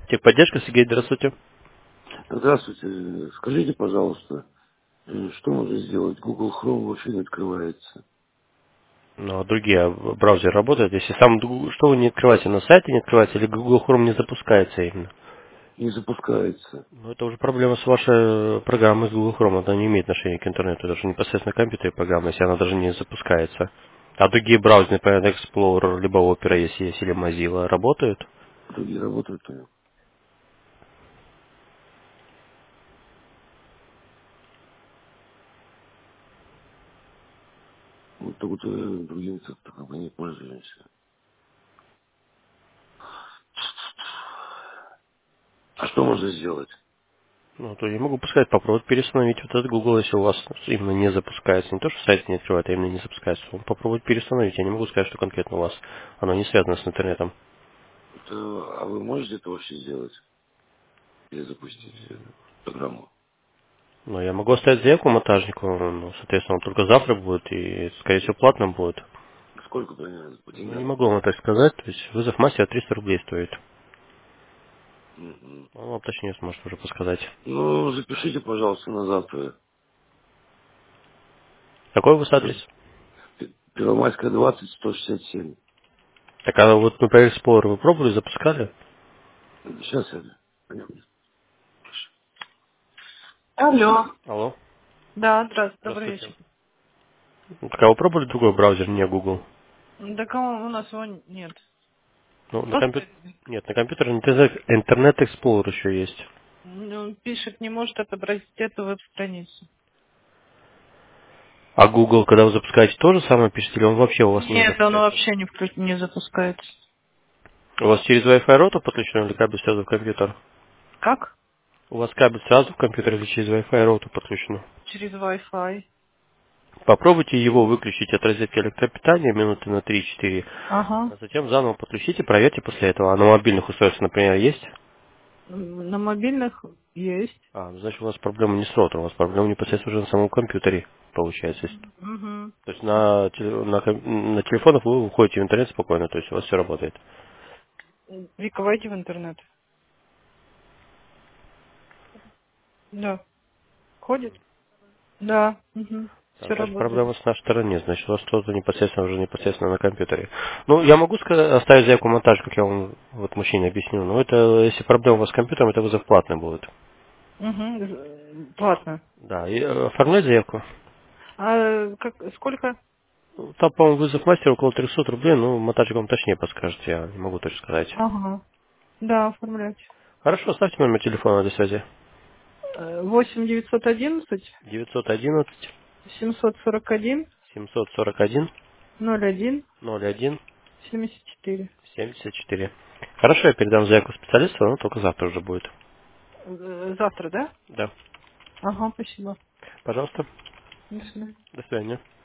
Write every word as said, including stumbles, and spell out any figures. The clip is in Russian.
Техподдержка, Сергей, здравствуйте. Здравствуйте. Скажите, пожалуйста, э, что можно сделать? Google Chrome вообще не открывается. Ну, а другие браузеры работают. Если сам, Ду- что вы не открываете, на сайте не открываете или Google Chrome не запускается именно? Не запускается. Ну, это уже проблема с вашей программой с Google Chrome. Она не имеет отношения к интернету. Это же непосредственно компьютерная программа, если она даже не запускается. А другие браузеры, например, Explorer, либо Opera, если есть, или Mozilla, работают? Другие работают. э, Вот так вот э, другими как-то как бы не пользуемся. А что можно сделать? Ну, то я могу сказать, попробовать переустановить вот этот Google, если у вас именно не запускается. Не то, что сайт не открывает, а именно не запускается. Попробовать переустановить. Я не могу сказать, что конкретно у вас оно не связано с интернетом. Это, а вы можете это вообще сделать? Или запустить э, программу? Но я могу оставить заявку монтажнику, ну, соответственно, он только завтра будет и, скорее всего, платным будет. Сколько примерно по Ну, не деньгам? могу вам так сказать, то есть вызов мастера триста рублей стоит. Мгм. Он вам точнее сможет уже подсказать. Ну, запишите, пожалуйста, на завтра. Какой у вас адрес? Пер- Первомайская двадцать, сто шестьдесят семь. Так, а вот, например, Explorer вы пробовали, запускали? Сейчас я... Алло. Алло. Да, здравствуйте, добрый Здравствуйте. вечер. Ну, так, а вы пробовали другой браузер, не Google? Да кого у нас его нет. Ну, на Просто компьютере... Нет, на компьютере интернет Интернет Explorer еще есть. ну, пишет, не может отобразить эту веб-страницу. А Google, когда вы запускаете, то же самое пишете, или он вообще у вас не Нет, он запускается? вообще не, вклю- не запускается. У вас через Wi-Fi роутер подключен или кабель сразу в компьютер? Как? У вас кабель сразу в компьютер или через Wi-Fi роутер подключен? Через Wi-Fi. Попробуйте его выключить от розетки электропитания минуты на три-четыре, Ага. а затем заново подключите, проверьте после этого. А на мобильных устройствах, например, есть? М, На мобильных есть. А, ну, значит, у вас проблема не с роутером, у вас проблема непосредственно уже на самом компьютере, получается. Угу. То есть на, теле- на, ком- на телефонах вы уходите в интернет спокойно, то есть у вас все работает. Вика, войди в интернет. Да. Ходит? Да. Угу. А Все значит, работает. проблема с нашей стороны, значит, у вас что-то непосредственно уже непосредственно на компьютере. Ну, я могу сказать, оставить заявку монтаж, как я вам вот мужчине объяснил, но это, если проблема у вас с компьютером, это вызов платный будет. Угу. Платно. Да, и э, оформлять заявку. А как, сколько? Ну, там, по-моему, вызов мастера около трехсот рублей, ну, монтажик вам точнее подскажет, я не могу точно сказать. Ага. Да, оформлять. Хорошо, ставьте номер телефона для связи. Э, восемь девятьсот одиннадцать девятьсот одиннадцать семьсот сорок один семьсот сорок один ноль один ноль один семьдесят четыре. семьдесят четыре. Хорошо, я передам заявку специалисту, но только завтра уже будет. Э, Завтра, да? Да. Ага, спасибо. Пожалуйста. До свидания. До свидания.